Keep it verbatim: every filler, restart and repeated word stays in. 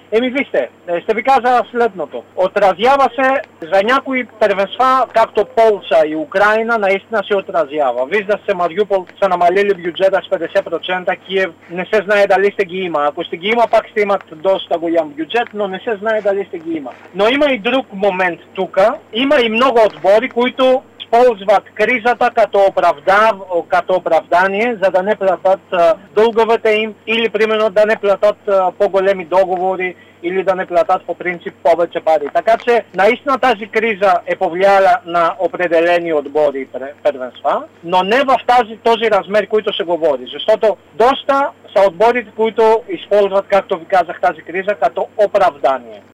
Еми вижте, ще ви кажа следното. Отразява се за някои първенства, както Полша и Украина, наистина се отразява. Вижда се, Мариупол са намалили бюджета с петдесет процента, Киев не се знае дали ще ги има. Ако ще ги има, пак ще имат доста голям бюджет, но не се знае дали ще ги има. Но има и друг момент тук. Има и много отбори, които използват кризата като, оправдав, като оправдание, за да не платят а, дълговете им или примерно да не платят а, по-големи договори или да не платят по принцип повече пари. Така че наистина тази криза е повлияла на определени отбори и първенства, но не в тази, този размер, който се говори. Защото доста са отборите, които използват, както ви казах, тази криза като оправдание.